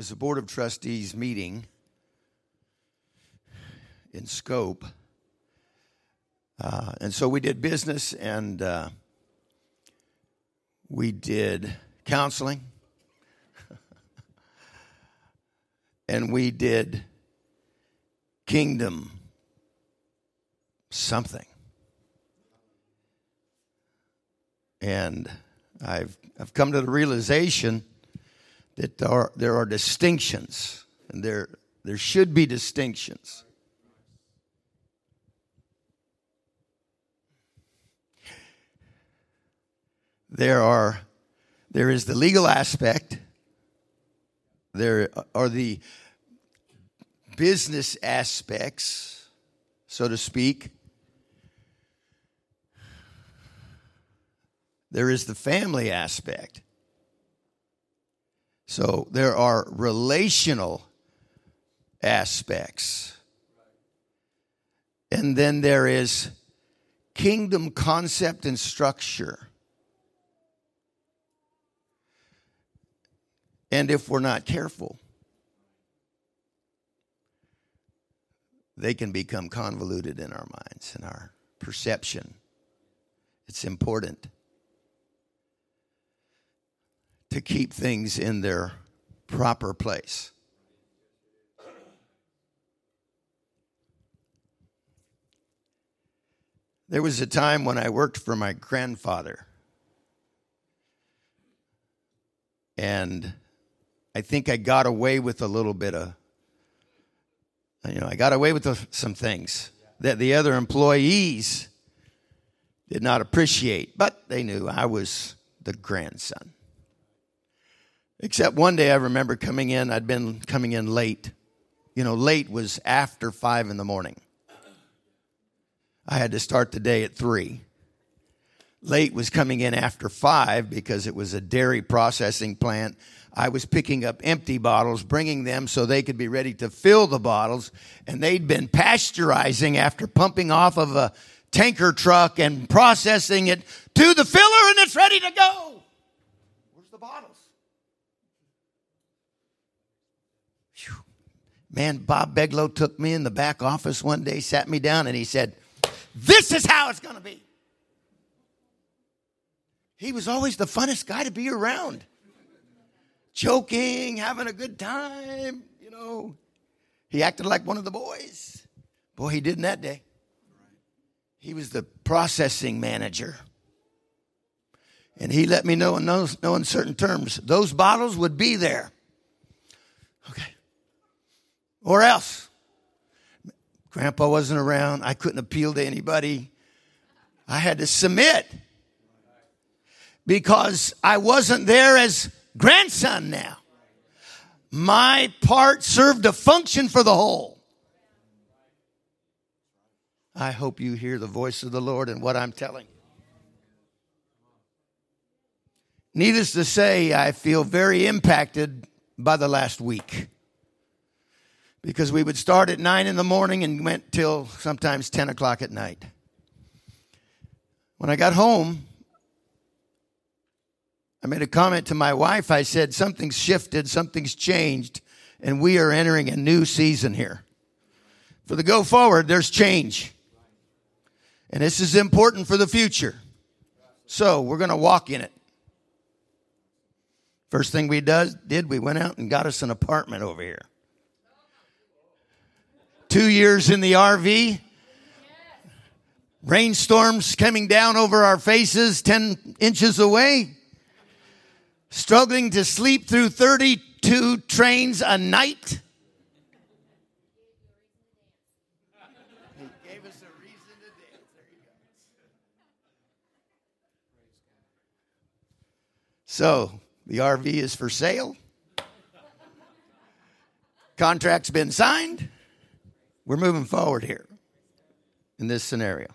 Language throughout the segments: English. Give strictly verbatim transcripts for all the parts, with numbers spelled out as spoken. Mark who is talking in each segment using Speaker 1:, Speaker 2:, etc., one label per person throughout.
Speaker 1: was a Board of Trustees meeting in Scope. Uh, and so we did business, and uh, we did counseling, and we did kingdom something. And I've I've come to the realization that there are, there are distinctions, and there there should be distinctions. There are there is the legal aspect. There are the business aspects, so to speak. There is the family aspect. So there are relational aspects. And then there is kingdom concept and structure. And if we're not careful, they can become convoluted in our minds and our perception. It's important to keep things in their proper place. There was a time when I worked for my grandfather, and I think I got away with a little bit of, you know, I got away with some things that the other employees did not appreciate, but they knew I was the grandson. Except one day I remember coming in, I'd been coming in late. You know, late was after five in the morning. I had to start the day at three. Late was coming in after five because it was a dairy processing plant. I was picking up empty bottles, bringing them so they could be ready to fill the bottles. And they'd been pasteurizing after pumping off of a tanker truck and processing it to the filler, and it's ready to go. Where's the bottles? Whew. Man, Bob Beglow took me in the back office one day, sat me down, and he said, "This is how it's going to be." He was always the funnest guy to be around. Joking, having a good time, you know. He acted like one of the boys. Boy, he didn't that day. He was the processing manager. And he let me know in no, no uncertain terms, those bottles would be there. Okay. Or else. Grandpa wasn't around. I couldn't appeal to anybody. I had to submit. Because I wasn't there as grandson now. My part served a function for the whole. I hope you hear the voice of the Lord in what I'm telling you. Needless to say, I feel very impacted by the last week. Because we would start at nine in the morning and went till sometimes ten o'clock at night. When I got home, I made a comment to my wife. I said, something's shifted, something's changed, and we are entering a new season here. For the go forward, there's change. And this is important for the future. So we're going to walk in it. First thing we does, did, we went out and got us an apartment over here. Two years in the R V. Rainstorms coming down over our faces ten inches away. Struggling to sleep through thirty-two trains a night. He gave us a reason to dance. There you go. So, the R V is for sale. Contract's been signed. We're moving forward here in this scenario.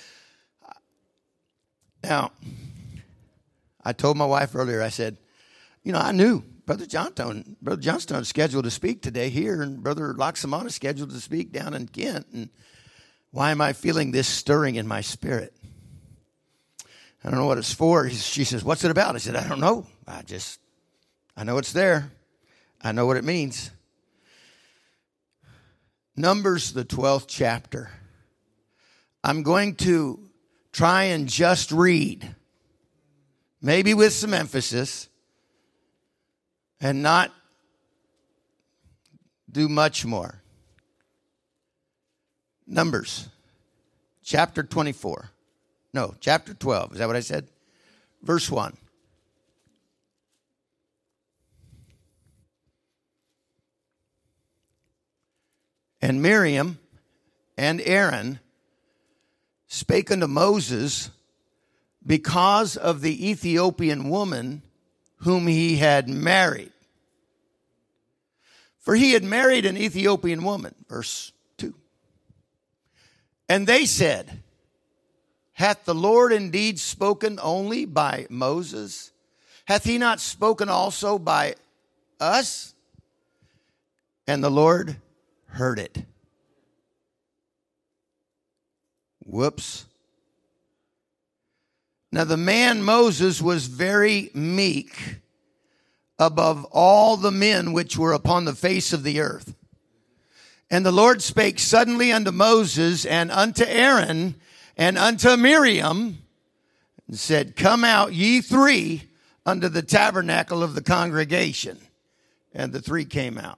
Speaker 1: Now, I told my wife earlier, I said, you know, I knew Brother Johnstone, Brother Johnstone is scheduled to speak today here, and Brother Loxamana is scheduled to speak down in Kent. And why am I feeling this stirring in my spirit? I don't know what it's for. She says, what's it about? I said, I don't know. I just, I know it's there. I know what it means. Numbers, the twelfth chapter. I'm going to try and just read, maybe with some emphasis, and not do much more. Numbers, chapter twenty-four. No, chapter twelve. Is that what I said? Verse one. And Miriam and Aaron spake unto Moses because of the Ethiopian woman whom he had married. For he had married an Ethiopian woman. Verse two. And they said, hath the Lord indeed spoken only by Moses? Hath he not spoken also by us? And the Lord heard it. Whoops. Now the man Moses was very meek above all the men which were upon the face of the earth. And the Lord spake suddenly unto Moses and unto Aaron and unto Miriam, and said, come out ye three unto the tabernacle of the congregation. And the three came out.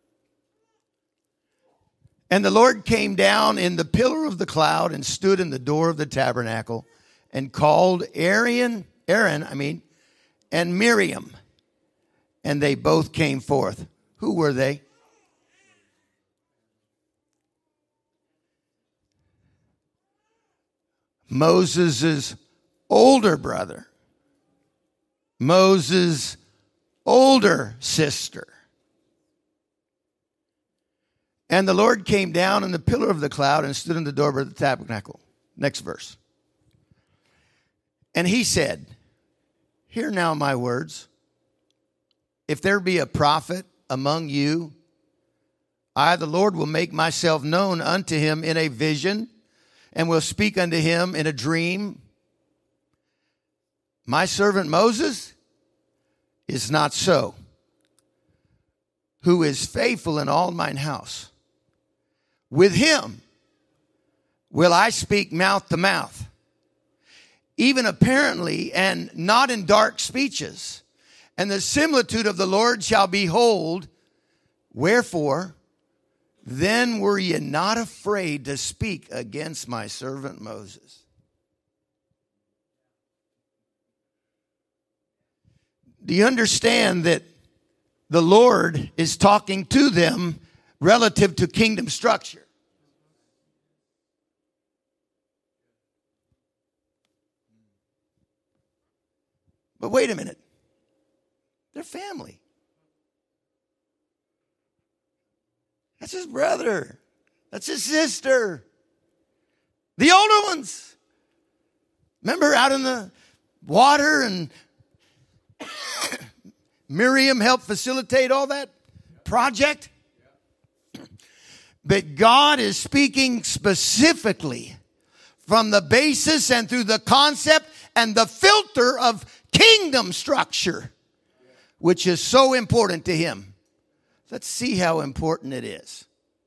Speaker 1: And the Lord came down in the pillar of the cloud and stood in the door of the tabernacle and called Aaron, Aaron, I mean, and Miriam. And they both came forth. Who were they? Moses' older brother. Moses' older sister. And the Lord came down in the pillar of the cloud and stood in the door of the tabernacle. Next verse. And he said, hear now my words. If there be a prophet among you, I, the Lord, will make myself known unto him in a vision, and will speak unto him in a dream. My servant Moses is not so, who is faithful in all mine house. With him will I speak mouth to mouth, even apparently, and not in dark speeches. And the similitude of the Lord shall behold. Wherefore, then were ye not afraid to speak against my servant Moses. Do you understand that the Lord is talking to them relative to kingdom structure? But wait a minute. They're family. That's his brother. That's his sister. The older ones. Remember out in the water and Miriam helped facilitate all that project? But God is speaking specifically from the basis and through the concept and the filter of kingdom structure, which is so important to him. Let's see how important it is.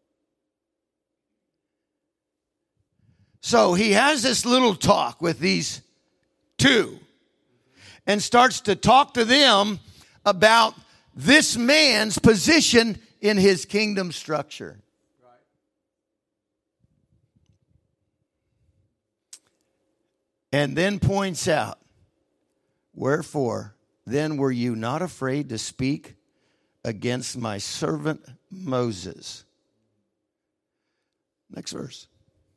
Speaker 1: So he has this little talk with these two and starts to talk to them about this man's position in his kingdom structure. And then points out, wherefore, then were you not afraid to speak against my servant Moses? Next verse.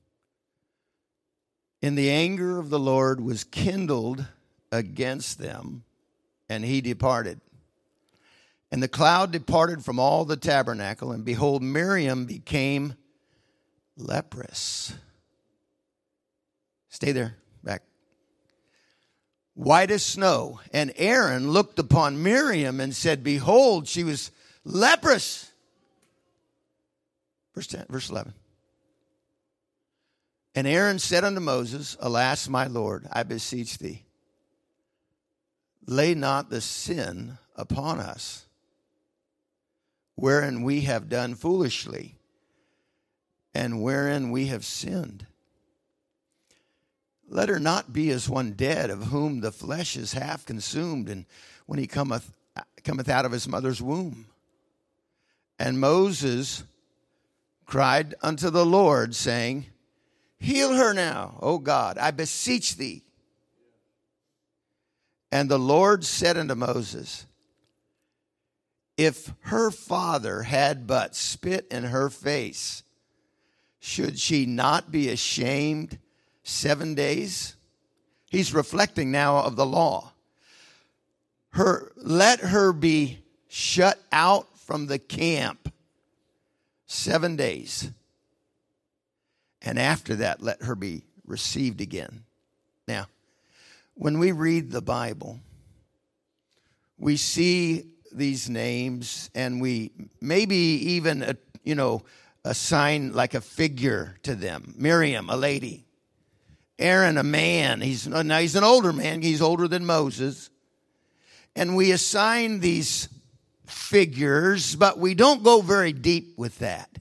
Speaker 1: And the anger of the Lord was kindled against them, and he departed. And the cloud departed from all the tabernacle, and behold, Miriam became leprous. Stay there, back. White as snow. And Aaron looked upon Miriam and said, behold, she was leprous. Verse ten, verse eleven. And Aaron said unto Moses, alas, my Lord, I beseech thee, lay not the sin upon us, wherein we have done foolishly, and wherein we have sinned. Let her not be as one dead, of whom the flesh is half consumed, and when he cometh, cometh out of his mother's womb. And Moses cried unto the Lord, saying, Heal her now, O God, I beseech thee. And the Lord said unto Moses, If her father had but spit in her face, should she not be ashamed seven days? He's reflecting now of the law. Her, let her be shut out from the camp seven days. And after that, let her be received again. Now, when we read the Bible, we see these names and we maybe even, uh, you know, assign like a figure to them. Miriam, a lady. Aaron, a man. He's now he's an older man. He's older than Moses. And we assign these figures, but we don't go very deep with that.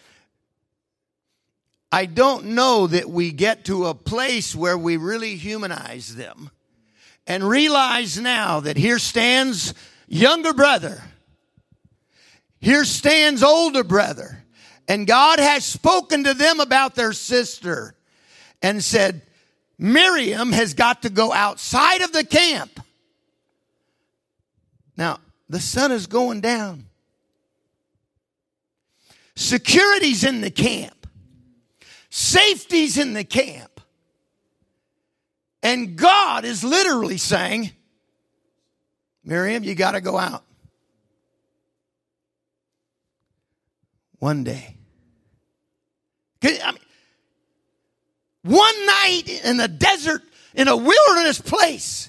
Speaker 1: I don't know that we get to a place where we really humanize them and realize now that here stands younger brother. Here stands older brother. And God has spoken to them about their sister and said, Miriam has got to go outside of the camp. Now, the sun is going down. Security's in the camp. Safety's in the camp. And God is literally saying, Miriam, you got to go out. One day. I mean, one night in a desert, in a wilderness place.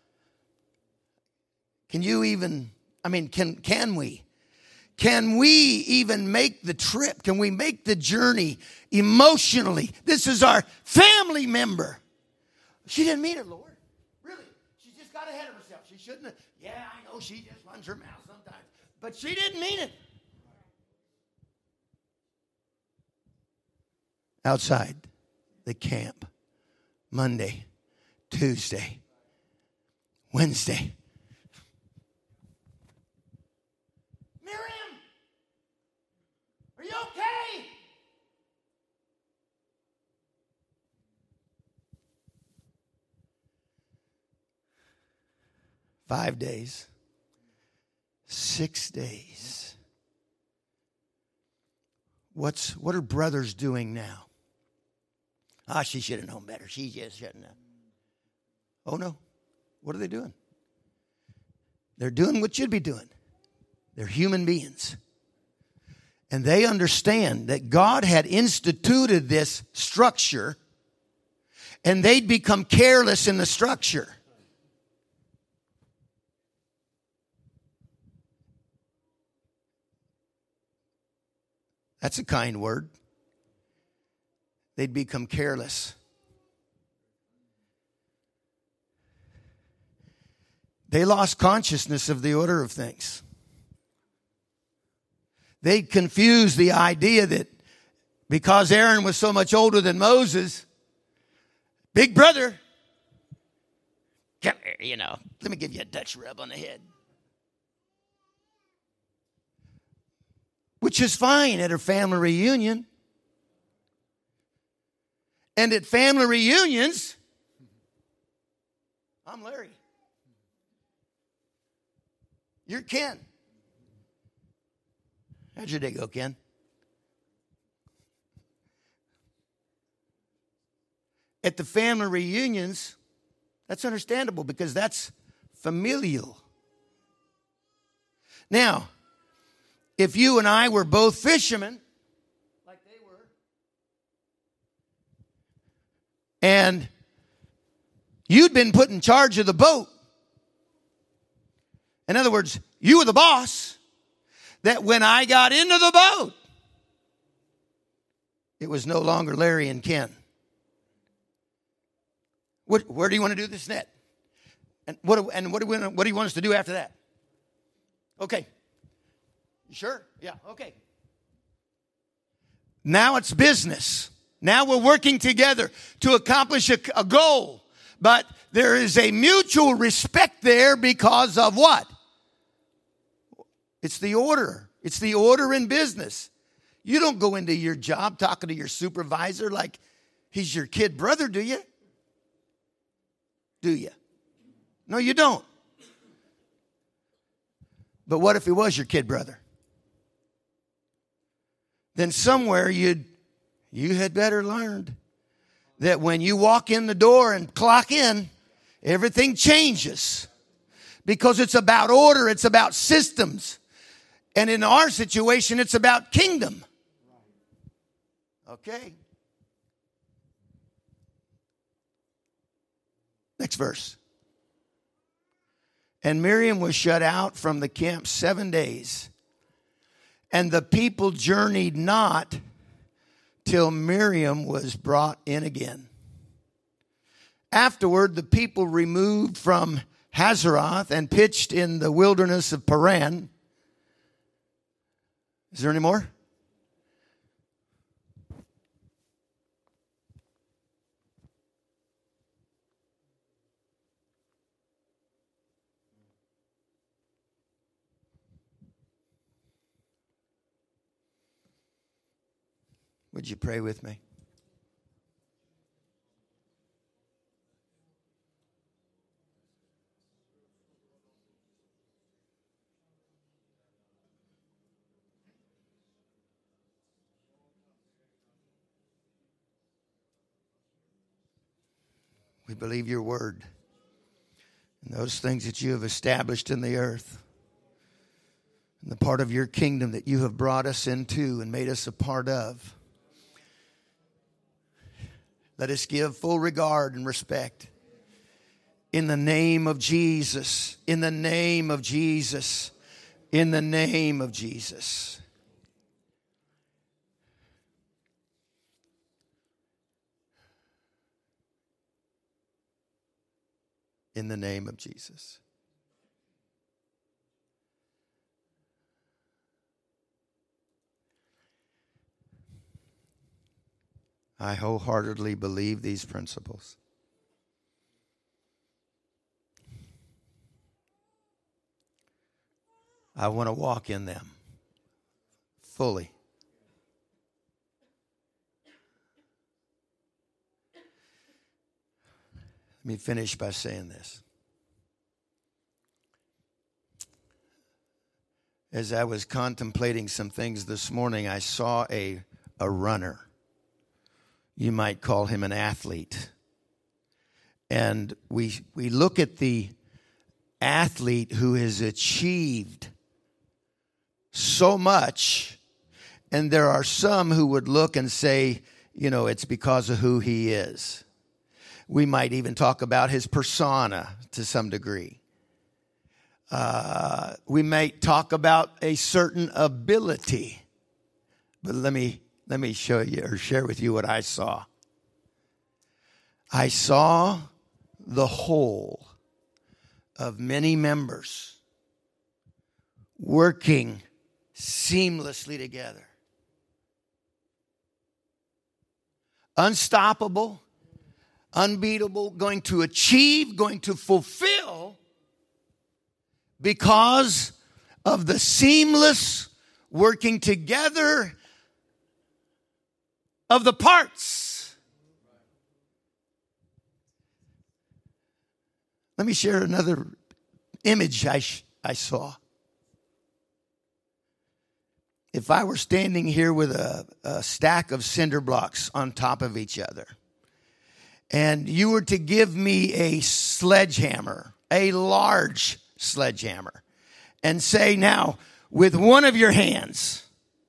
Speaker 1: Can you even, I mean, can can we? Can we even make the trip? Can we make the journey emotionally? This is our family member. She didn't mean it, Lord. Really. She just got ahead of herself. She shouldn't have. Yeah, I know she just runs her mouth sometimes. But she didn't mean it. Outside the camp. Monday, Tuesday, Wednesday. Miriam, are you okay? Five days. Six days. What's what are brothers doing now? Ah, she should have known better. She just shouldn't have. Oh, no. What are they doing? They're doing what you'd be doing. They're human beings. And they understand that God had instituted this structure, and they'd become careless in the structure. That's a kind word. They'd become careless. They lost consciousness of the order of things. They confused the idea that because Aaron was so much older than Moses, big brother, come here, you know, let me give you a Dutch rub on the head. Which is fine at a family reunion. And at family reunions, I'm Larry. You're Ken. How'd your day go, Ken? At the family reunions, that's understandable because that's familial. Now, if you and I were both fishermen, like they were, and you'd been put in charge of the boat, in other words, you were the boss, that when I got into the boat, it was no longer Larry and Ken. What, where do you want to do this net? And what, and what do, we, what do you want us to do after that? Okay. Sure? Yeah, okay. Now it's business. Now we're working together to accomplish a, a goal. But there is a mutual respect there because of what? It's the order. It's the order in business. You don't go into your job talking to your supervisor like he's your kid brother, do you? Do you? No, you don't. But what if he was your kid brother? Then somewhere you'd, you had better learned that when you walk in the door and clock in, everything changes. Because it's about order, it's about systems. And in our situation, it's about kingdom. Okay. Next verse. And Miriam was shut out from the camp seven days. And the people journeyed not till Miriam was brought in again. Afterward, the people removed from Hazeroth and pitched in the wilderness of Paran. Is there any more? Would you pray with me? We believe your word and those things that you have established in the earth and the part of your kingdom that you have brought us into and made us a part of. Let us give full regard and respect. In the name of Jesus. In the name of Jesus. In the name of Jesus. In the name of Jesus. I wholeheartedly believe these principles. I want to walk in them fully. Let me finish by saying this. As I was contemplating some things this morning, I saw a, a runner. You might call him an athlete. And we we look at the athlete who has achieved so much, and there are some who would look and say, you know, it's because of who he is. We might even talk about his persona to some degree. Uh, we might talk about a certain ability. But let me let me show you or share with you what I saw. I saw the whole of many members working seamlessly together. Unstoppable, unbeatable, going to achieve, going to fulfill because of the seamless working together of the parts. Let me share another image I, sh- I saw. If I were standing here with a, a stack of cinder blocks on top of each other, and you were to give me a sledgehammer, a large sledgehammer, and say, now, with one of your hands,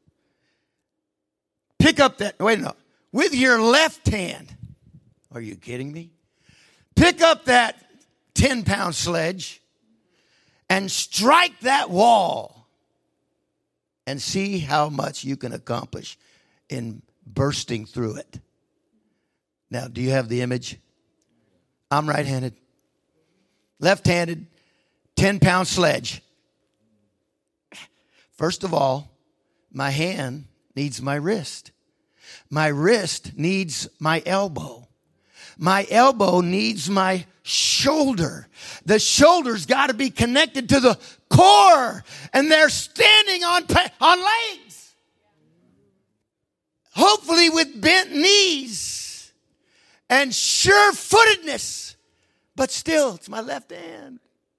Speaker 1: pick up that, wait a minute, with your left hand, are you kidding me? Pick up that ten-pound sledge and strike that wall and see how much you can accomplish in bursting through it. Now, do you have the image? I'm right-handed. Left-handed, ten-pound sledge. First of all, my hand needs my wrist. My wrist needs my elbow. My elbow needs my shoulder. The shoulder's got to be connected to the core, and they're standing on, on legs. Hopefully with bent knees and sure-footedness. But still, it's my left hand.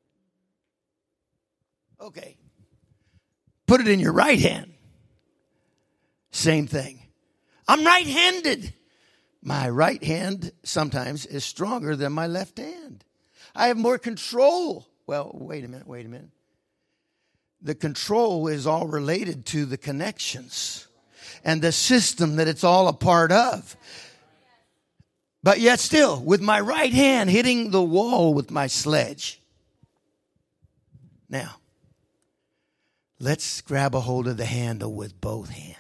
Speaker 1: Okay. Put it in your right hand. Same thing. I'm right-handed. My right hand sometimes is stronger than my left hand. I have more control. Well, wait a minute, wait a minute. The control is all related to the connections and the system that it's all a part of. But yet still, with my right hand hitting the wall with my sledge. Now, let's grab a hold of the handle with both hands.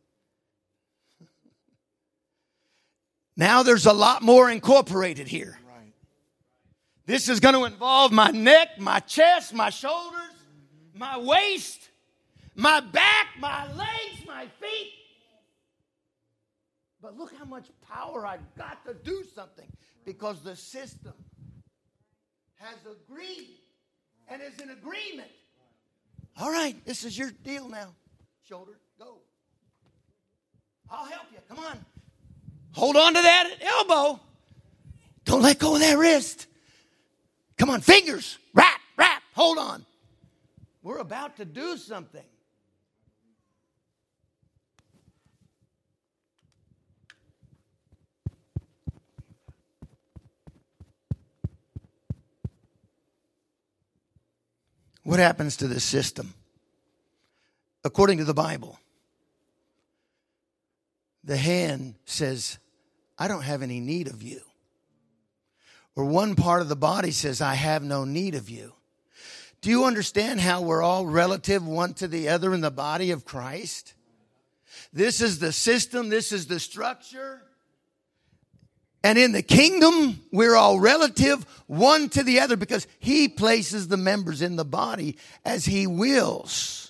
Speaker 1: Now there's a lot more incorporated here. Right. This is going to involve my neck, my chest, my shoulders, mm-hmm. my waist, my back, my legs, my feet. But look how much power I've got to do something because the system has agreed and is in agreement. All right, this is your deal now. Shoulder, go. I'll help you. Come on. Hold on to that elbow. Don't let go of that wrist. Come on, fingers. Wrap, wrap. Hold on. We're about to do something. What happens to this system? According to the Bible, the hand says, I don't have any need of you. Or one part of the body says, I have no need of you. Do you understand how we're all relative one to the other in the body of Christ? This is the system. This is the structure. And in the kingdom, we're all relative one to the other because he places the members in the body as he wills.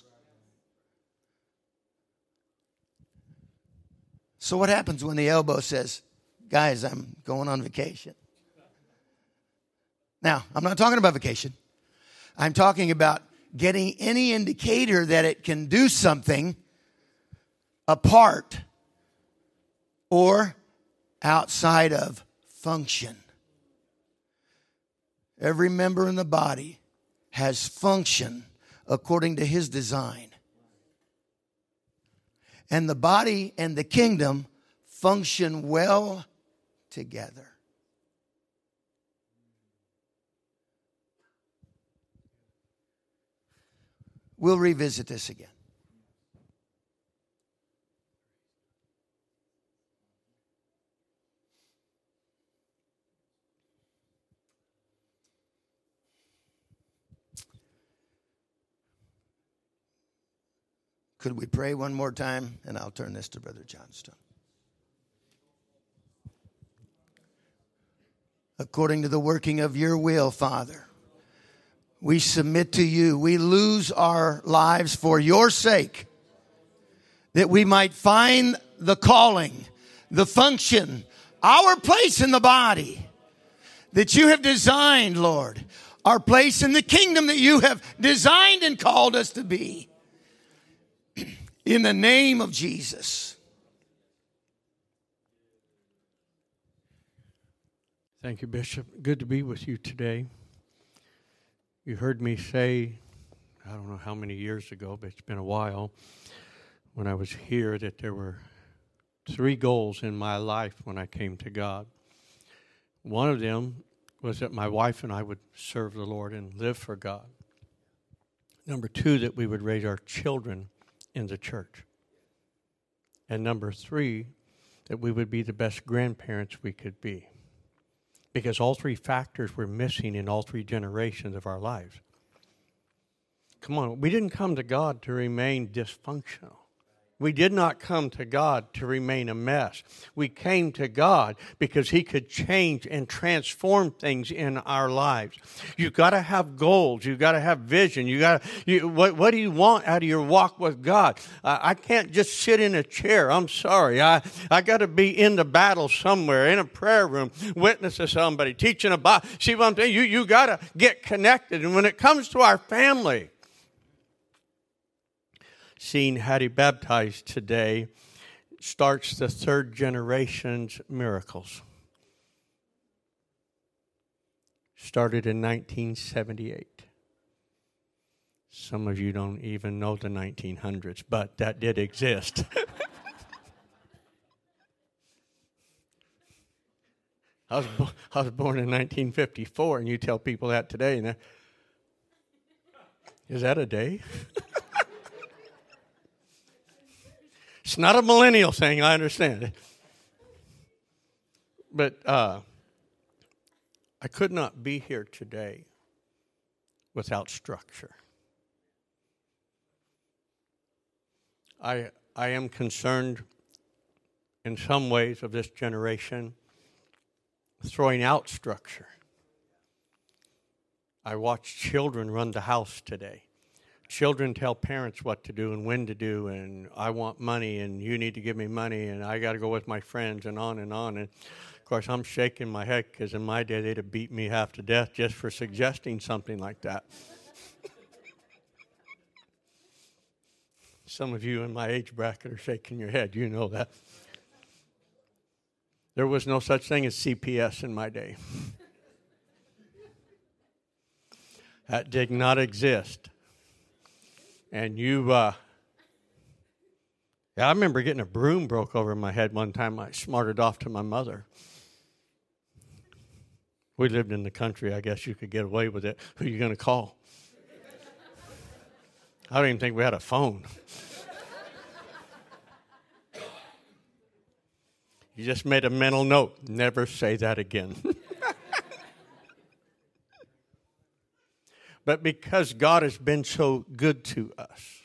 Speaker 1: So what happens when the elbow says, guys, I'm going on vacation? Now, I'm not talking about vacation. I'm talking about getting any indicator that it can do something apart or outside of function. Every member in the body has function according to his design. And the body and the kingdom function well together. We'll revisit this again. Could we pray one more time? And I'll turn this to Brother Johnstone. According to the working of your will, Father, we submit to you. We lose our lives for your sake, that we might find the calling, the function, our place in the body that you have designed, Lord, our place in the kingdom that you have designed and called us to be. In the name of Jesus.
Speaker 2: Thank you, Bishop. Good to be with you today. You heard me say, I don't know how many years ago, but it's been a while, when I was here, that there were three goals in my life when I came to God. One of them was that my wife and I would serve the Lord and live for God. Number two, that we would raise our children in the church. And number three, that we would be the best grandparents we could be. Because all three factors were missing in all three generations of our lives. Come on, we didn't come to God to remain dysfunctional. We did not come to God to remain a mess. We came to God because He could change and transform things in our lives. You've got to have goals. You've got to have vision. You got to, you, what, what do you want out of your walk with God? Uh, I can't just sit in a chair. I'm sorry. I, I got to be in the battle somewhere, in a prayer room, witness to somebody, teaching about. See what I'm saying? You, you got to get connected. And when it comes to our family, seeing Hattie baptized today starts the third generation's miracles. Started in nineteen seventy-eight. Some of you don't even know the nineteen hundreds, but that did exist. I was bo- I was born in nineteen fifty-four, and you tell people that today, and they're, is that a day? It's not a millennial thing, I understand it. But uh, I could not be here today without structure. I I am concerned in some ways of this generation throwing out structure. I watch children run the house today. Children tell parents what to do and when to do, and I want money, and you need to give me money, and I got to go with my friends, and on and on. And, of course, I'm shaking my head because in my day, they'd have beat me half to death just for suggesting something like that. Some of you in my age bracket are shaking your head. You know that. There was no such thing as C P S in my day. That did not exist. And you, uh, yeah, I remember getting a broom broke over my head one time. I smarted off to my mother. We lived in the country. I guess you could get away with it. Who are you going to call? I don't even think we had a phone. You just made a mental note. Never say that again. But because God has been so good to us,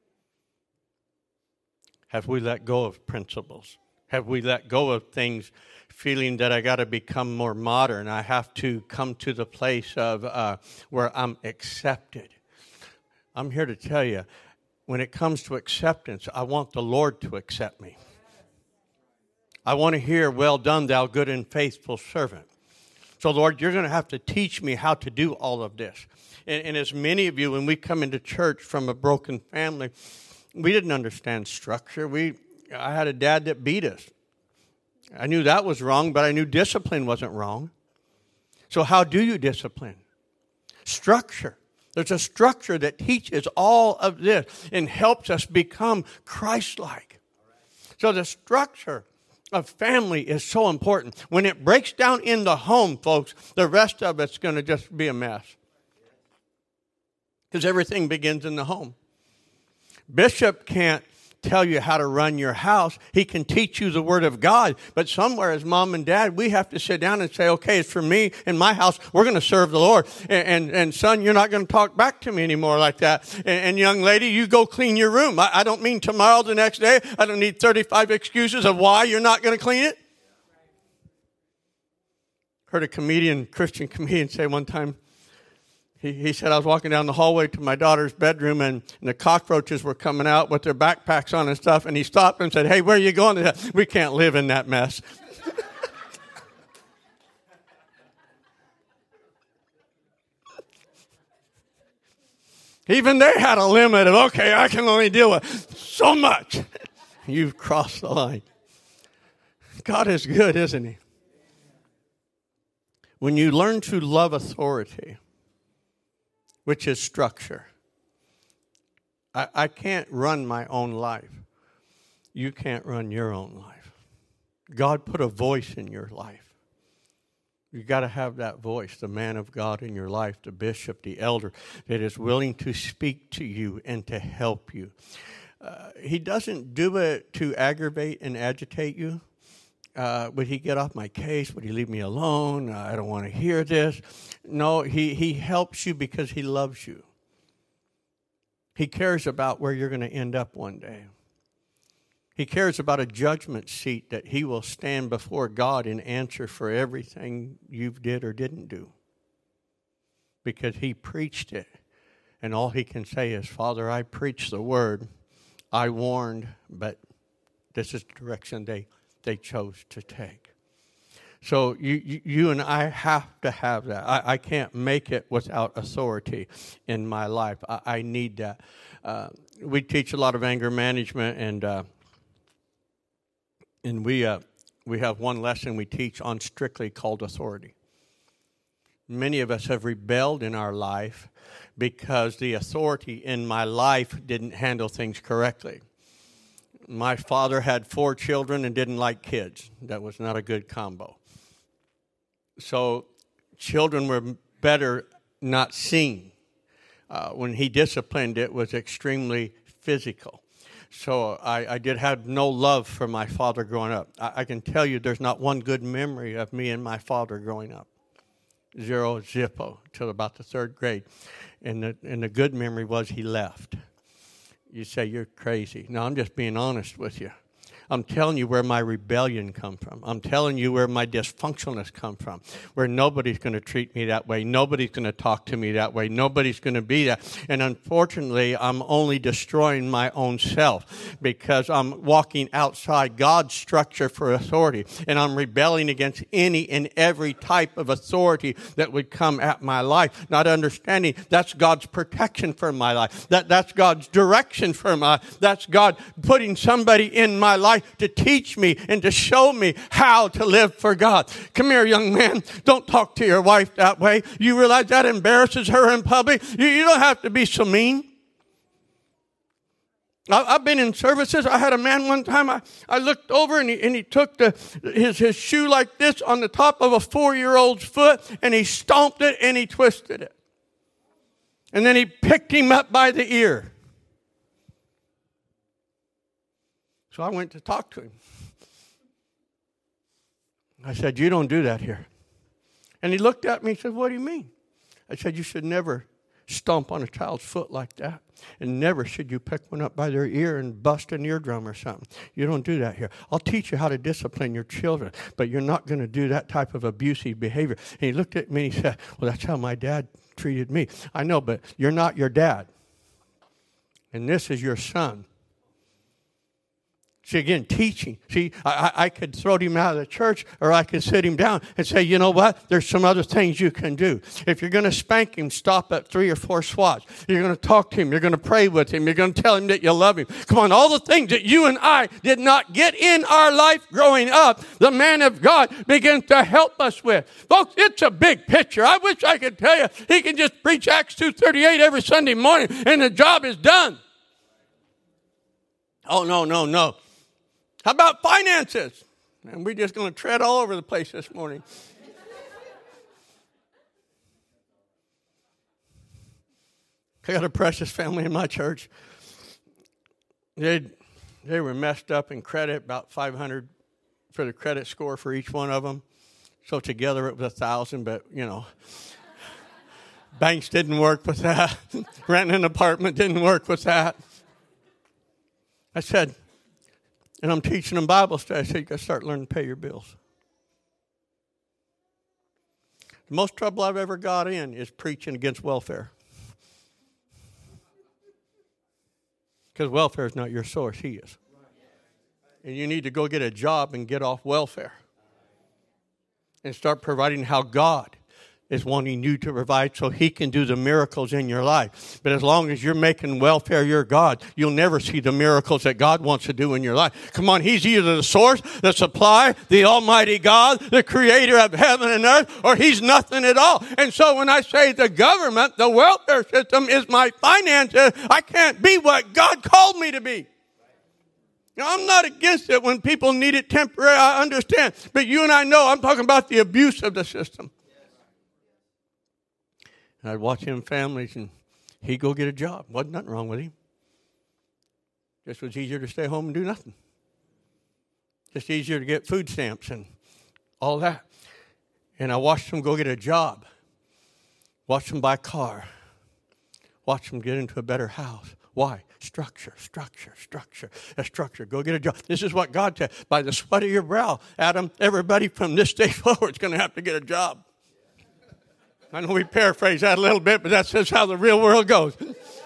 Speaker 2: have we let go of principles? Have we let go of things, feeling that I got to become more modern? I have to come to the place of uh, where I'm accepted. I'm here to tell you, when it comes to acceptance, I want the Lord to accept me. I want to hear, well done, thou good and faithful servant. So, Lord, you're going to have to teach me how to do all of this. And, and as many of you, when we come into church from a broken family, we didn't understand structure. We, I had a dad that beat us. I knew that was wrong, but I knew discipline wasn't wrong. So how do you discipline? Structure. There's a structure that teaches all of this and helps us become Christ-like. So the structure of family is so important. When it breaks down in the home, folks, the rest of it's going to just be a mess. Because everything begins in the home. Bishop can't tell you how to run your house. He can teach you the Word of God. But somewhere as mom and dad, we have to sit down and say, okay, it's for me and my house. We're going to serve the Lord. And, and, and son, you're not going to talk back to me anymore like that. And, and young lady, you go clean your room. I, I don't mean tomorrow, the next day. I don't need thirty-five excuses of why you're not going to clean it. Heard a comedian, Christian comedian say one time, He, he said, I was walking down the hallway to my daughter's bedroom, and, and the cockroaches were coming out with their backpacks on and stuff, and he stopped and said, hey, where are you going? They said, we can't live in that mess. Even they had a limit of, okay, I can only deal with so much. You've crossed the line. God is good, isn't He? When you learn to love authority, which is structure. I, I can't run my own life. You can't run your own life. God put a voice in your life. You got to have that voice, the man of God in your life, the bishop, the elder, that is willing to speak to you and to help you. Uh, he doesn't do it to aggravate and agitate you. Uh, would he get off my case? Would he leave me alone? Uh, I don't want to hear this. No, he, he helps you because he loves you. He cares about where you're going to end up one day. He cares about a judgment seat that he will stand before God and answer for everything you did or didn't do. Because he preached it. And all he can say is, Father, I preached the word. I warned, but this is the direction they, they chose to take. So you, you, you and I have to have that. I, I can't make it without authority in my life. I, I need that. Uh, we teach a lot of anger management, and uh, and we uh, we have one lesson we teach on strictly called authority. Many of us have rebelled in our life because the authority in my life didn't handle things correctly. My father had four children and didn't like kids. That was not a good combo. So children were better not seen. Uh, when he disciplined, it was extremely physical. So I, I did have no love for my father growing up. I, I can tell you there's not one good memory of me and my father growing up. Zero, zippo, till about the third grade. And the, and the good memory was he left. You say, you're crazy. No, I'm just being honest with you. I'm telling you where my rebellion come from. I'm telling you where my dysfunctionalness come from, where nobody's going to treat me that way. Nobody's going to talk to me that way. Nobody's going to be that. And unfortunately, I'm only destroying my own self because I'm walking outside God's structure for authority. And I'm rebelling against any and every type of authority that would come at my life, not understanding that's God's protection for my life. That, that's God's direction for my life. That's God putting somebody in my life to teach me and to show me how to live for God. Come here, young man. Don't talk to your wife that way. You realize that embarrasses her in public? You, you don't have to be so mean. I, I've been in services. I had a man one time, I, I looked over and he, and he took the, his, his shoe like this on the top of a four-year-old's foot and he stomped it and he twisted it. And then he picked him up by the ear. So I went to talk to him. I said, you don't do that here. And he looked at me and said, what do you mean? I said, you should never stomp on a child's foot like that. And never should you pick one up by their ear and bust an eardrum or something. You don't do that here. I'll teach you how to discipline your children, but you're not going to do that type of abusive behavior. And he looked at me and he said, well, that's how my dad treated me. I know, but you're not your dad. And this is your son. See, again, teaching. See, I, I could throw him out of the church or I could sit him down and say, you know what? There's some other things you can do. If you're going to spank him, stop at three or four swats. You're going to talk to him. You're going to pray with him. You're going to tell him that you love him. Come on, all the things that you and I did not get in our life growing up, the man of God begins to help us with. Folks, it's a big picture. I wish I could tell you he can just preach Acts two thirty-eight every Sunday morning and the job is done. Oh, no, no, no. How about finances? And we're just going to tread all over the place this morning. I got a precious family in my church. They they were messed up in credit, about five hundred for the credit score for each one of them. So together it was a thousand, but you know, banks didn't work with that. Renting an apartment didn't work with that. I said, and I'm teaching them Bible study. I said, you got to start learning to pay your bills. The most trouble I've ever got in is preaching against welfare. Because welfare is not your source, he is. And you need to go get a job and get off welfare. And start providing how God is wanting you to provide so he can do the miracles in your life. But as long as you're making welfare your God, you'll never see the miracles that God wants to do in your life. Come on, he's either the source, the supply, the almighty God, the creator of heaven and earth, or he's nothing at all. And so when I say the government, the welfare system is my finances, I can't be what God called me to be. Now, I'm not against it when people need it temporary, I understand. But you and I know I'm talking about the abuse of the system. I'd watch him families, and he'd go get a job. Wasn't nothing wrong with him. Just was easier to stay home and do nothing. Just easier to get food stamps and all that. And I watched him go get a job. Watched him buy a car. Watch them get into a better house. Why? Structure, structure, structure, a structure. Go get a job. This is what God said. By the sweat of your brow, Adam, everybody from this day forward is going to have to get a job. I know we paraphrase that a little bit, but that's just how the real world goes.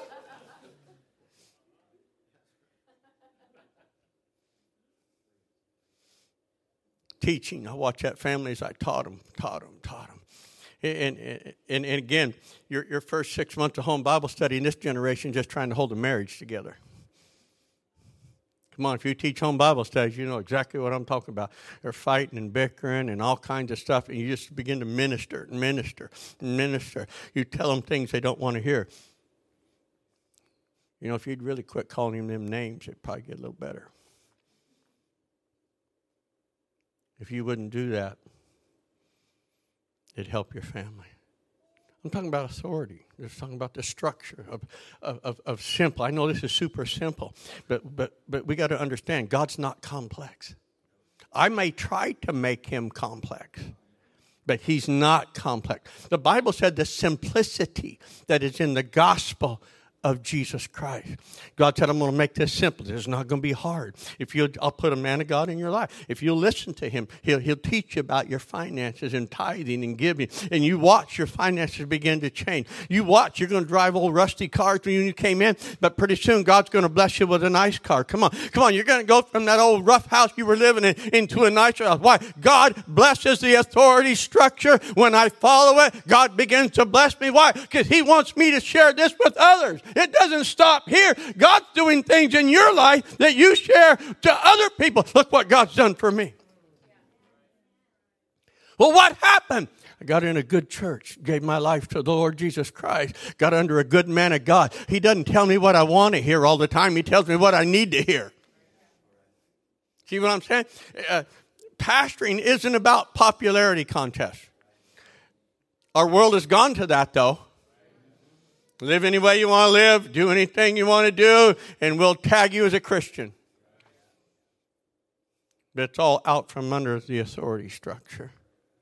Speaker 2: Teaching. I watch that family as I taught them, taught them, taught them. And, and, and again, your, your first six months of home Bible study in this generation just trying to hold a marriage together. Come on, if you teach home Bible studies, you know exactly what I'm talking about. They're fighting and bickering and all kinds of stuff, and you just begin to minister and minister and minister. You tell them things they don't want to hear. You know, if you'd really quit calling them names, it'd probably get a little better. If you wouldn't do that, it'd help your family. I'm talking about authority. I'm just talking about the structure of, of, of, of simple. I know this is super simple, but but but we got to understand God's not complex. I may try to make him complex, but he's not complex. The Bible said the simplicity that is in the gospel of Jesus Christ. God said, I'm going to make this simple. It's not going to be hard. If you, I'll put a man of God in your life. If you listen to him, he'll, he'll teach you about your finances and tithing and giving. And you watch your finances begin to change. You watch, you're going to drive old rusty cars when you came in, but pretty soon God's going to bless you with a nice car. Come on, come on. You're going to go from that old rough house you were living in into a nicer house. Why? God blesses the authority structure. When I follow it, God begins to bless me. Why? Because he wants me to share this with others. It doesn't stop here. God's doing things in your life that you share to other people. Look what God's done for me. Well, what happened? I got in a good church, gave my life to the Lord Jesus Christ, got under a good man of God. He doesn't tell me what I want to hear all the time. He tells me what I need to hear. See what I'm saying? Uh, pastoring isn't about popularity contests. Our world has gone to that, though. Live any way you want to live, do anything you want to do, and we'll tag you as a Christian. But it's all out from under the authority structure.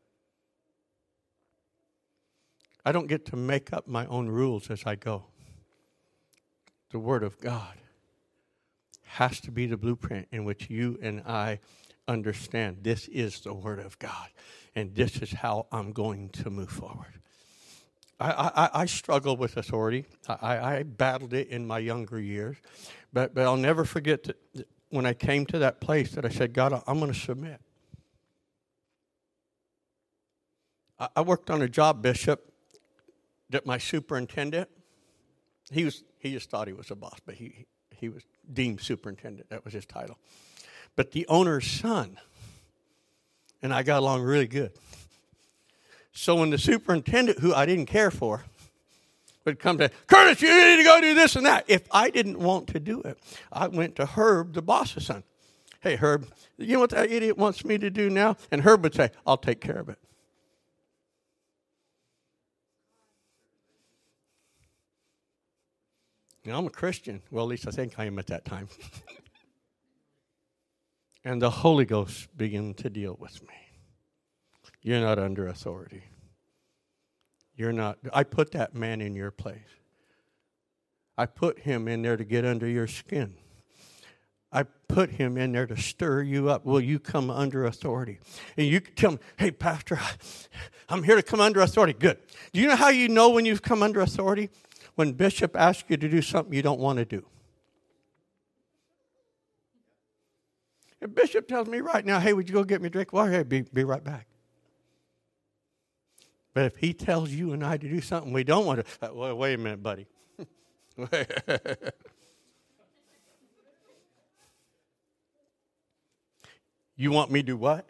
Speaker 2: I don't get to make up my own rules as I go. The Word of God has to be the blueprint in which you and I understand this is the Word of God, and this is how I'm going to move forward. I, I, I struggle with authority. I, I battled it in my younger years. But, but I'll never forget that when I came to that place that I said, God, I'm going to submit. I, I worked on a job, Bishop, that my superintendent, he was he just thought he was a boss, but he, he was deemed superintendent. That was his title. But the owner's son and I got along really good. So when the superintendent, who I didn't care for, would come to, Curtis, you need to go do this and that. If I didn't want to do it, I went to Herb, the boss's son. Hey, Herb, you know what that idiot wants me to do now? And Herb would say, I'll take care of it. Now, I'm a Christian. Well, at least I think I am at that time. And the Holy Ghost began to deal with me. You're not under authority. You're not. I put that man in your place. I put him in there to get under your skin. I put him in there to stir you up. Will you come under authority? And you can tell me, hey, Pastor, I'm here to come under authority. Good. Do you know how you know when you've come under authority? When Bishop asks you to do something you don't want to do. If Bishop tells me right now, hey, would you go get me a drink? Well, hey, be, be right back. But if he tells you and I to do something we don't want to, uh, well, wait a minute, buddy. You want me to do what?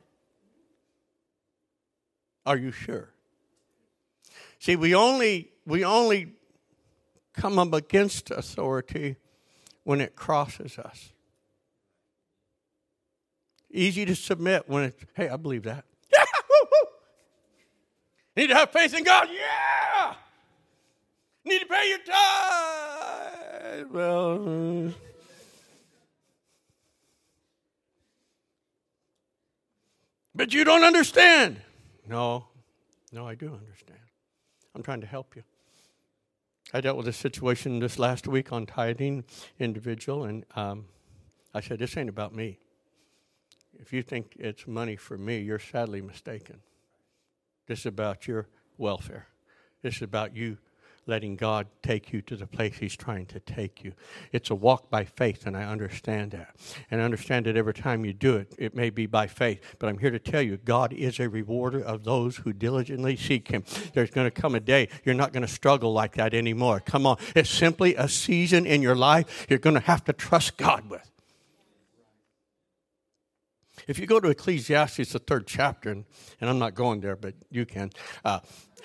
Speaker 2: Are you sure? See, we only we only come up against authority when it crosses us. Easy to submit when it's, hey, I believe that. Yeah, woo, woo. Need to have faith in God. Yeah. Need to pay your tithe. Well, uh, but you don't understand. No, no, I do understand. I'm trying to help you. I dealt with a situation this last week on tithing individual, and um, I said, this ain't about me. If you think it's money for me, you're sadly mistaken. This is about your welfare. This is about you letting God take you to the place he's trying to take you. It's a walk by faith, and I understand that. And I understand that every time you do it, it may be by faith. But I'm here to tell you, God is a rewarder of those who diligently seek him. There's going to come a day you're not going to struggle like that anymore. Come on. It's simply a season in your life you're going to have to trust God with. If you go to Ecclesiastes, the third chapter, and, and I'm not going there, but you can. Uh,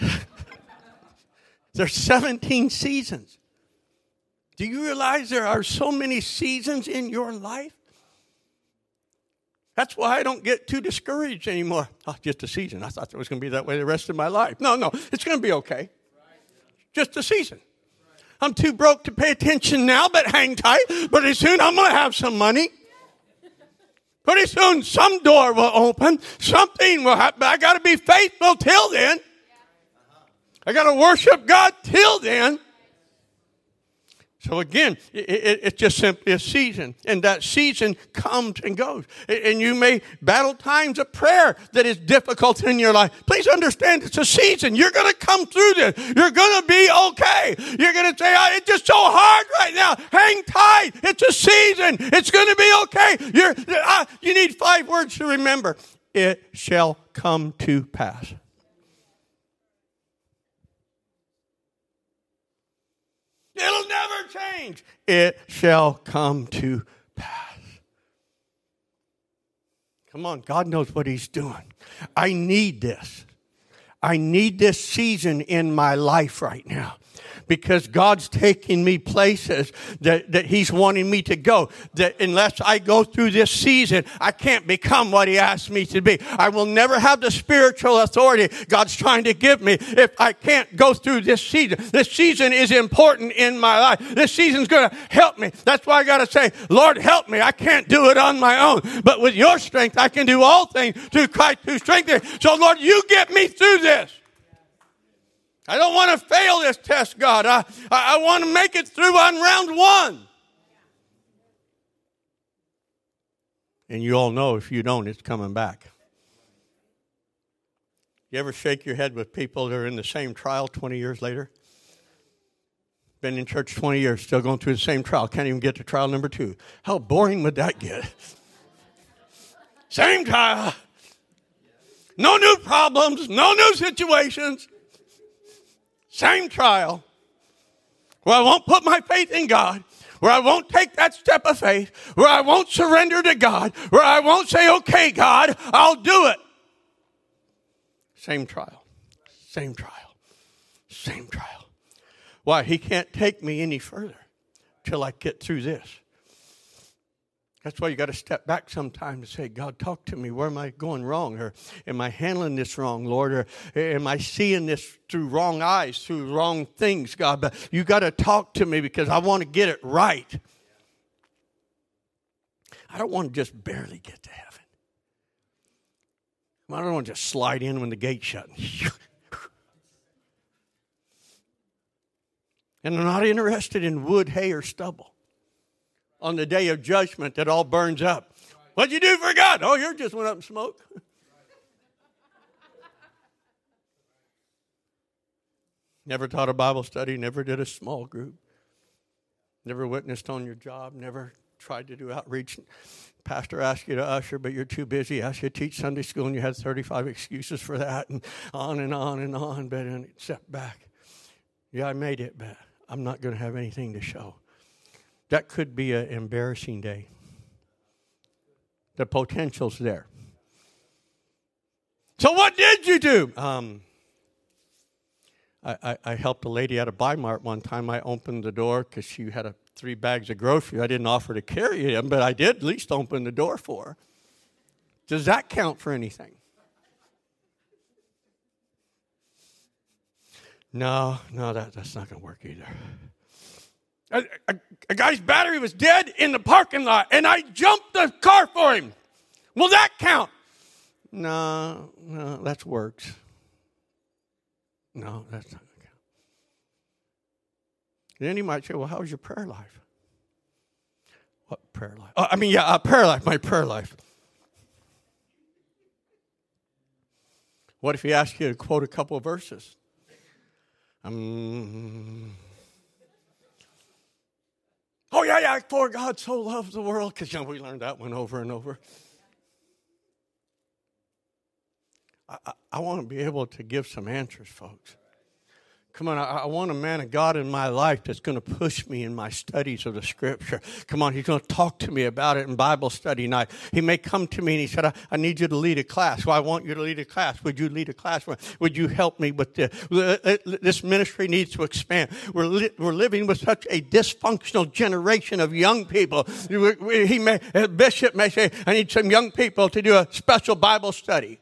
Speaker 2: There's seventeen seasons. Do you realize there are so many seasons in your life? That's why I don't get too discouraged anymore. Oh, just a season. I thought it was going to be that way the rest of my life. No, no, it's going to be okay. Just a season. I'm too broke to pay attention now, but hang tight. Pretty soon I'm going to have some money. Pretty soon some door will open. Something will happen. I got to be faithful till then. I got to worship God till then. So again, it, it, it's just simply a season. And that season comes and goes. And you may battle times of prayer that is difficult in your life. Please understand it's a season. You're going to come through this. You're going to be okay. You're going to say, oh, it's just so hard right now. Hang tight. It's a season. It's going to be okay. You're, uh, you need five words to remember. It shall come to pass. It'll never change. It shall come to pass. Come on, God knows what he's doing. I need this. I need this season in my life right now. Because God's taking me places that, that he's wanting me to go. That unless I go through this season, I can't become what he asked me to be. I will never have the spiritual authority God's trying to give me if I can't go through this season. This season is important in my life. This season's going to help me. That's why I got to say, Lord, help me. I can't do it on my own. But with your strength, I can do all things through Christ who strengthens me. So, Lord, you get me through this. I don't want to fail this test, God. I, I, I want to make it through on round one. And you all know if you don't, it's coming back. You ever shake your head with people that are in the same trial twenty years later? Been in church twenty years, still going through the same trial. Can't even get to trial number two. How boring would that get? Same trial. No new problems. No new situations. Same trial, where I won't put my faith in God, where I won't take that step of faith, where I won't surrender to God, where I won't say, okay, God, I'll do it. Same trial, same trial, same trial. Why? He can't take me any further till I get through this. That's why you got to step back sometime and say, God, talk to me. Where am I going wrong? Or am I handling this wrong, Lord? Or am I seeing this through wrong eyes, through wrong things, God? But you got to talk to me because I want to get it right. I don't want to just barely get to heaven. I don't want to just slide in when the gate's shut. And I'm not interested in wood, hay, or stubble. On the day of judgment that all burns up. What'd you do for God? Oh, you just went up and smoked. Never taught a Bible study, never did a small group. Never witnessed on your job, never tried to do outreach. Pastor asked you to usher, but you're too busy. Asked you to teach Sunday school, and you had thirty-five excuses for that, and on and on and on, but then it stepped back. Yeah, I made it, but I'm not going to have anything to show. That could be an embarrassing day. The potential's there. So what did you do? Um, I, I, I helped a lady out of Bi-Mart one time. I opened the door because she had a, three bags of groceries. I didn't offer to carry them, but I did at least open the door for her. Does that count for anything? No, no, that, that's not going to work either. A, a, a guy's battery was dead in the parking lot, and I jumped the car for him. Will that count? No, no, that's works. No, that's not going to count. then he might say, well, how's your prayer life? What prayer life? Oh, I mean, yeah, uh, prayer life, my prayer life. What if he asked you to quote a couple of verses? Um, oh, yeah, yeah, for God so loved the world. Because, you know, we learned that one over and over. I, I, I want to be able to give some answers, folks. Come on, I, I want a man of God in my life that's going to push me in my studies of the Scripture. Come on, he's going to talk to me about it in Bible study night. He may come to me and he said, I, I need you to lead a class. Well, I want you to lead a class. Would you lead a class? Would you help me with this? This ministry needs to expand. We're, li- we're living with such a dysfunctional generation of young people. He may, a bishop may say, I need some young people to do a special Bible study.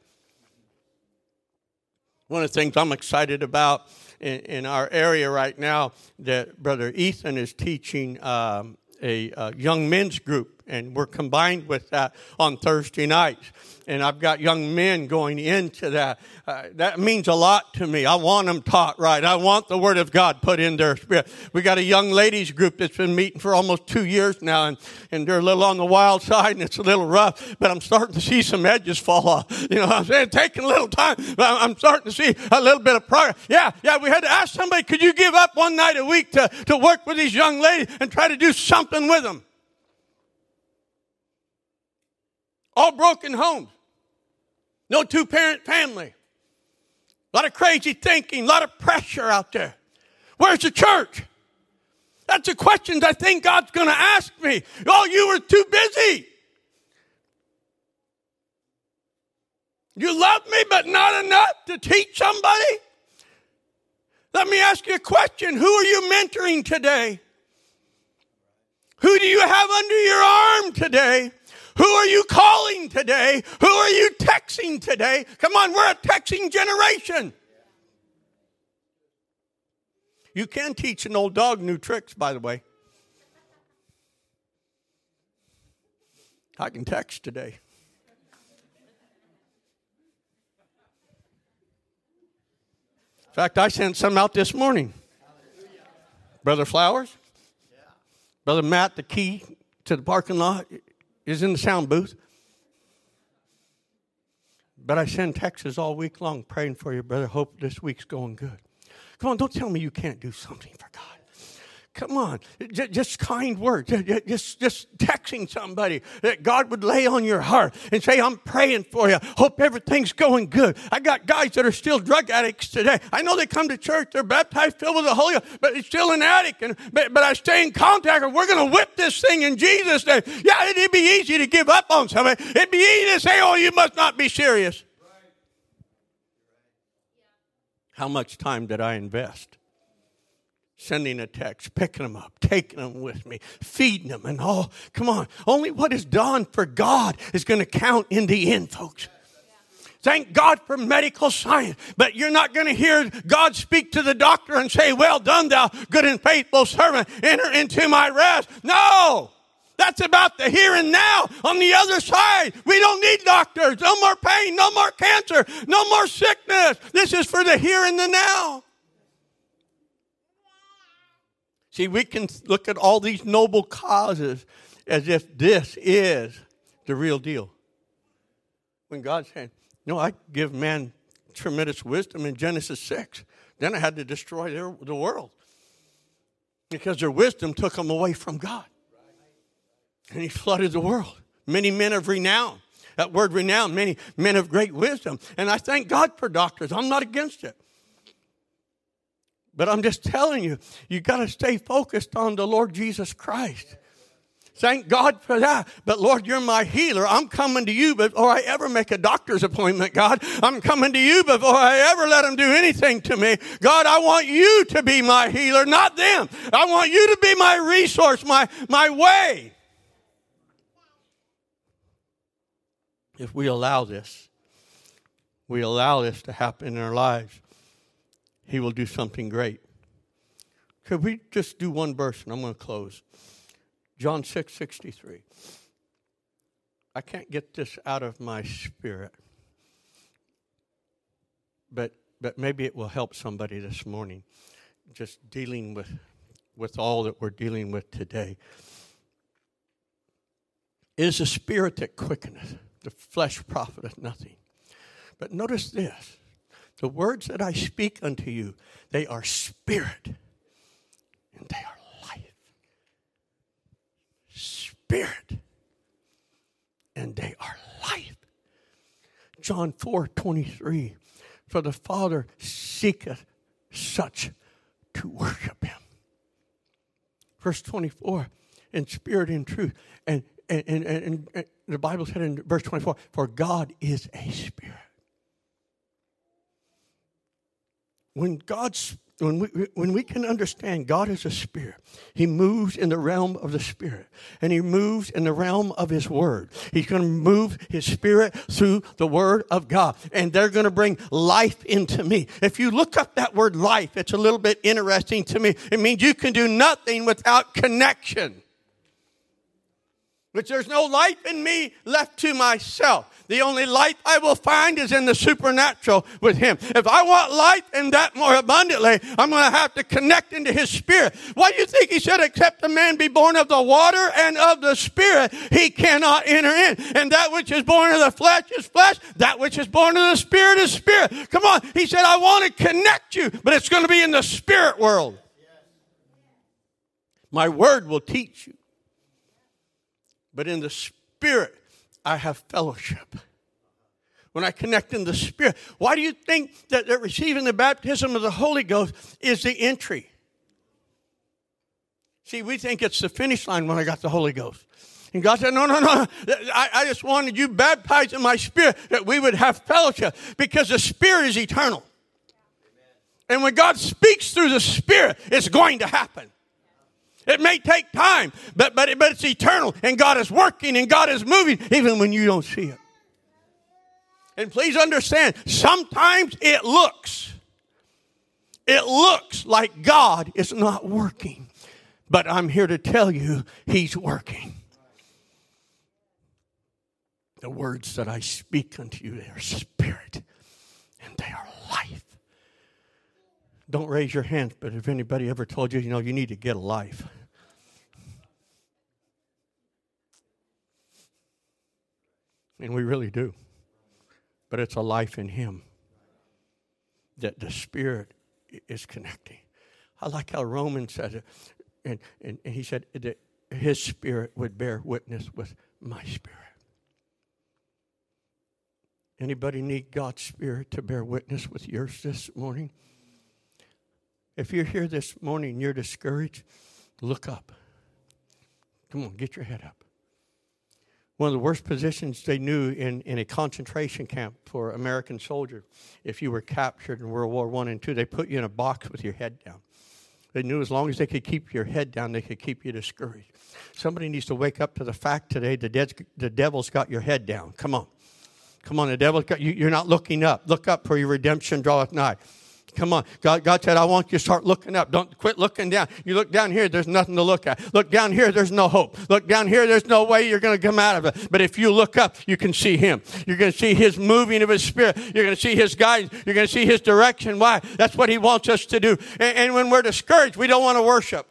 Speaker 2: One of the things I'm excited about in, in our area right now, that Brother Ethan is teaching um, a, a young men's group, and we're combined with that on Thursday nights. And I've got young men going into that. Uh, that means a lot to me. I want them taught right. I want the Word of God put in their spirit. We got a young ladies group that's been meeting for almost two years now, and, and they're a little on the wild side, and it's a little rough, but I'm starting to see some edges fall off. You know what I'm saying? It's taking a little time, but I'm starting to see a little bit of progress. Yeah, yeah, we had to ask somebody, could you give up one night a week to, to work with these young ladies and try to do something with them? All broken homes. No two-parent family. A lot of crazy thinking, a lot of pressure out there. Where's the church? That's the questions I think God's going to ask me. Oh, you were too busy. You love me, but not enough to teach somebody? Let me ask you a question. Who are you mentoring today? Who do you have under your arm today? Who are you calling today? Who are you texting today? Come on, we're a texting generation. You can teach an old dog new tricks, by the way. I can text today. In fact, I sent some out this morning. Brother Flowers, Brother Matt, the key to the parking lot is in the sound booth. But I send texts all week long praying for you, brother. Hope this week's going good. Come on, don't tell me you can't do something for God. Come on, just kind words, just, just texting somebody that God would lay on your heart and say, I'm praying for you. Hope everything's going good. I got guys that are still drug addicts today. I know they come to church, they're baptized, filled with the Holy Ghost, but he's still an addict. And, but, but I stay in contact, and we're going to whip this thing in Jesus' name. Yeah, it'd be easy to give up on somebody. It'd be easy to say, oh, you must not be serious. How much time did I invest? Sending a text, picking them up, taking them with me, feeding them, and all. Come on. Only what is done for God is going to count in the end, folks. Thank God for medical science. But you're not going to hear God speak to the doctor and say, well done, thou good and faithful servant. Enter into my rest. No. That's about the here and now. On the other side, we don't need doctors. No more pain, no more cancer, no more sickness. This is for the here and the now. See, we can look at all these noble causes as if this is the real deal. When God said, no, I give man tremendous wisdom in Genesis six. Then I had to destroy their, the world. Because their wisdom took them away from God. And he flooded the world. Many men of renown. That word renown, many men of great wisdom. And I thank God for doctors. I'm not against it. But I'm just telling you, you got to stay focused on the Lord Jesus Christ. Thank God for that. But Lord, you're my healer. I'm coming to you before I ever make a doctor's appointment, God. I'm coming to you before I ever let them do anything to me. God, I want you to be my healer, not them. I want you to be my resource, my, my way. If we allow this, we allow this to happen in our lives, He will do something great. Could we just do one verse and I'm going to close? John six sixty-three. I can't get this out of my spirit. But but maybe it will help somebody this morning. Just dealing with with all that we're dealing with today. It is the spirit that quickeneth, the flesh profiteth nothing. But notice this, the words that I speak unto you, they are spirit and they are life. Spirit and they are life. John four twenty-three, for the Father seeketh such to worship him. Verse twenty-four, in spirit and truth. And, and, and, and, and the Bible said in verse twenty-four, for God is a spirit. When God's When we, when we can understand God is a spirit, he moves in the realm of the spirit, and he moves in the realm of his word. He's going to move his spirit through the word of God, and they're going to bring life into me. If you look up that word life, it's a little bit interesting to me. It means you can do nothing without connection. But there's no life in me left to myself. The only life I will find is in the supernatural with him. If I want life and that more abundantly, I'm going to have to connect into his spirit. Why do you think he said, except a man be born of the water and of the spirit, he cannot enter in? And that which is born of the flesh is flesh. That which is born of the spirit is spirit. Come on. He said, I want to connect you, but it's going to be in the spirit world. My word will teach you. But in the spirit, I have fellowship. When I connect in the spirit, why do you think that, that receiving the baptism of the Holy Ghost is the entry? See, we think it's the finish line when I got the Holy Ghost. And God said, no, no, no. I, I just wanted you baptized in my spirit that we would have fellowship, because the spirit is eternal. And when God speaks through the spirit, it's going to happen. It may take time, but, but, but it's eternal. And God is working and God is moving even when you don't see it. And please understand, sometimes it looks, it looks like God is not working. But I'm here to tell you, he's working. The words that I speak unto you, they are spirit and they are life. Don't raise your hands, but if anybody ever told you, you know, you need to get a life. And we really do. But it's a life in him that the spirit is connecting. I like how Romans said it. And, and, and he said that his spirit would bear witness with my spirit. Anybody need God's spirit to bear witness with yours this morning? If you're here this morning and you're discouraged, look up. Come on, get your head up. One of the worst positions they knew in, in a concentration camp for American soldiers, if you were captured in World War One and Two, they put you in a box with your head down. They knew as long as they could keep your head down, they could keep you discouraged. Somebody needs to wake up to the fact today the, dead, the devil's got your head down. Come on. Come on, the devil's got you. You're not looking up. Look up, for your redemption draweth nigh. Come on. God, God said, I want you to start looking up. Don't quit looking down. You look down here, there's nothing to look at. Look down here, there's no hope. Look down here, there's no way you're going to come out of it. But if you look up, you can see him. You're going to see his moving of his spirit. You're going to see his guidance. You're going to see his direction. Why? That's what he wants us to do. And, and when we're discouraged, we don't want to worship.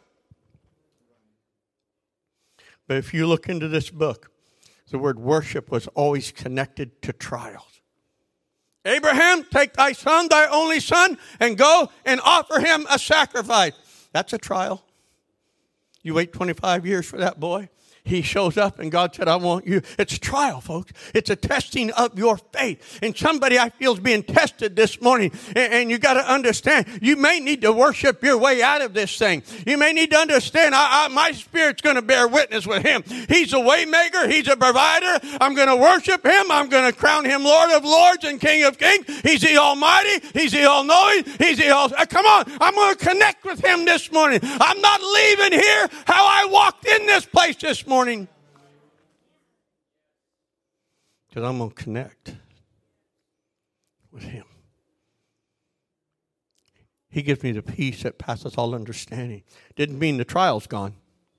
Speaker 2: But if you look into this book, the word worship was always connected to trials. Abraham, take thy son, thy only son, and go and offer him a sacrifice. That's a trial. You wait twenty-five years for that boy. He shows up and God said, I want you. It's a trial, folks. It's a testing of your faith. And somebody I feel is being tested this morning. And, and you got to understand, you may need to worship your way out of this thing. You may need to understand, I, I, my spirit's going to bear witness with him. He's a way maker. He's a provider. I'm going to worship him. I'm going to crown him Lord of Lords and King of Kings. He's the Almighty. He's the All-Knowing. He's the All... Uh, come on. I'm going to connect with him this morning. I'm not leaving here how I walked in this place this morning. morning because I'm going to connect with him. He gives me the peace that passes all understanding. Didn't mean the trial's gone.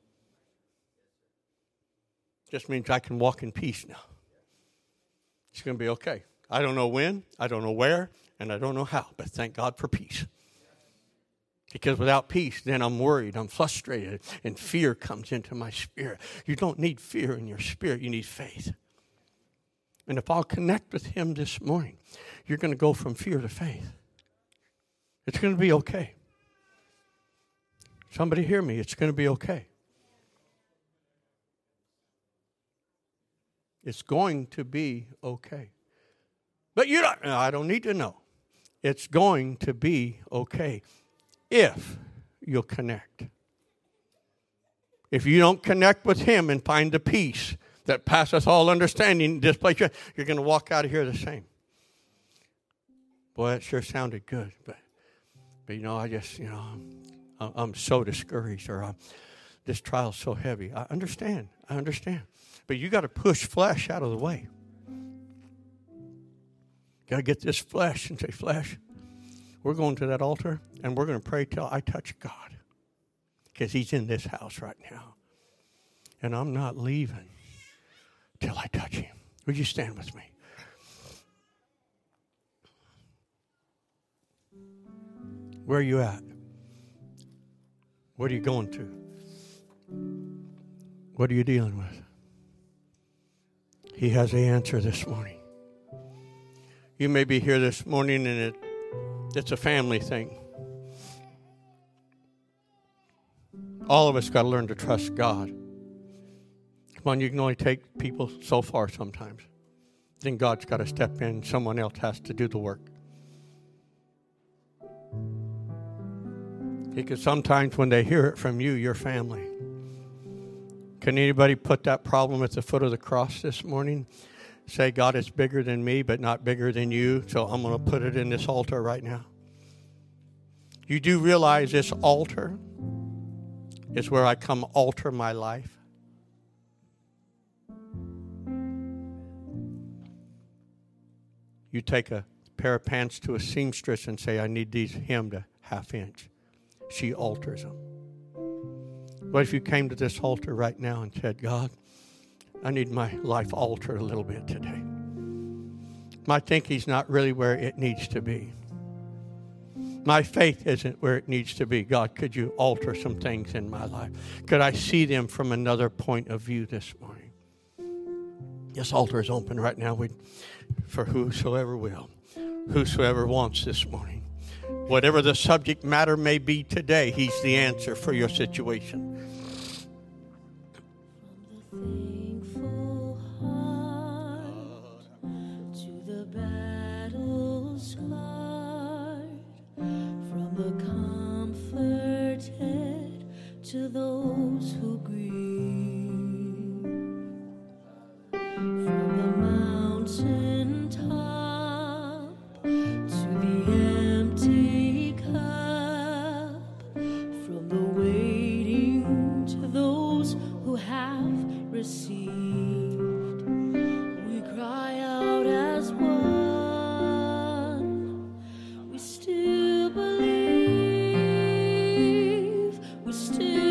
Speaker 2: Just means I can walk in peace now. It's going to be okay. I don't know when, I don't know where, and I don't know how, but thank God for peace. Because without peace, then I'm worried, I'm frustrated, and fear comes into my spirit. You don't need fear in your spirit, you need faith. And if I'll connect with him this morning, you're going to go from fear to faith. It's going to be okay. Somebody hear me, it's going to be okay. It's going to be okay. But you don't, I don't need to know. It's going to be okay if you'll connect. If you don't connect with him and find the peace that passeth all understanding, this place, you're, you're going to walk out of here the same. Boy, that sure sounded good. But, but you know, I just, you know, I'm, I'm so discouraged, or I'm, this trial's so heavy. I understand. I understand. But you got to push flesh out of the way. Got to get this flesh and say, flesh, we're going to that altar and we're going to pray till I touch God. Because he's in this house right now. And I'm not leaving till I touch him. Would you stand with me? Where are you at? What are you going to? What are you dealing with? He has the answer this morning. You may be here this morning and it, it's a family thing. All of us got to learn to trust God. Come on, you can only take people so far sometimes. Then God's got to step in. Someone else has to do the work. Because sometimes when they hear it from you, your family. Can anybody put that problem at the foot of the cross this morning? Say, God is bigger than me, but not bigger than you, so I'm going to put it in this altar right now. You do realize this altar is where I come alter my life? You take a pair of pants to a seamstress and say, I need these hemmed a half inch. She alters them. What if you came to this altar right now and said, God, I need my life altered a little bit today. My thinking's not really where it needs to be. My faith isn't where it needs to be. God, could you alter some things in my life? Could I see them from another point of view this morning? This altar is open right now for whosoever will, whosoever wants this morning. Whatever the subject matter may be today, he's the answer for your situation.
Speaker 3: To those who grieve, from the mountain top to the empty cup, from the waiting to those who have received, we cry out as one. We still believe, we still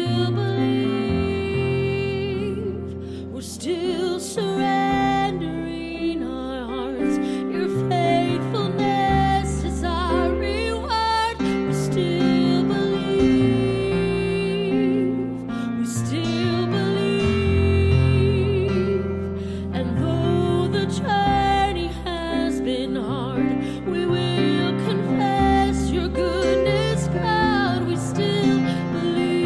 Speaker 3: surrendering our hearts. Your faithfulness is our reward. We still believe. We still believe. And though the journey has been hard, we will confess your goodness, God. We still believe.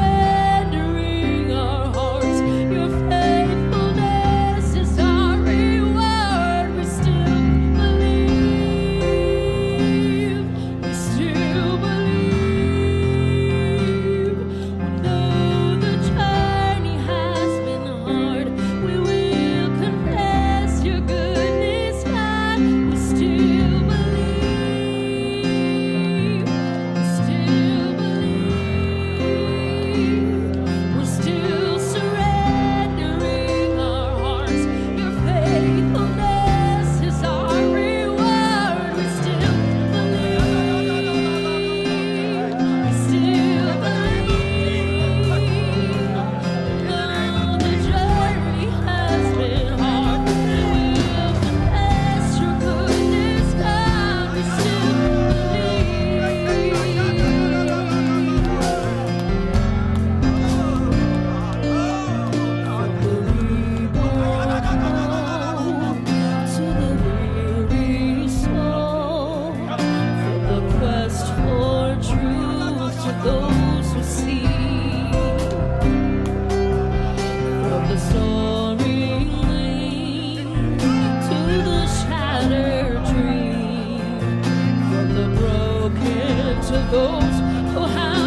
Speaker 3: Surrendering our hearts, your faithfulness is our reward. of the broken, to those who have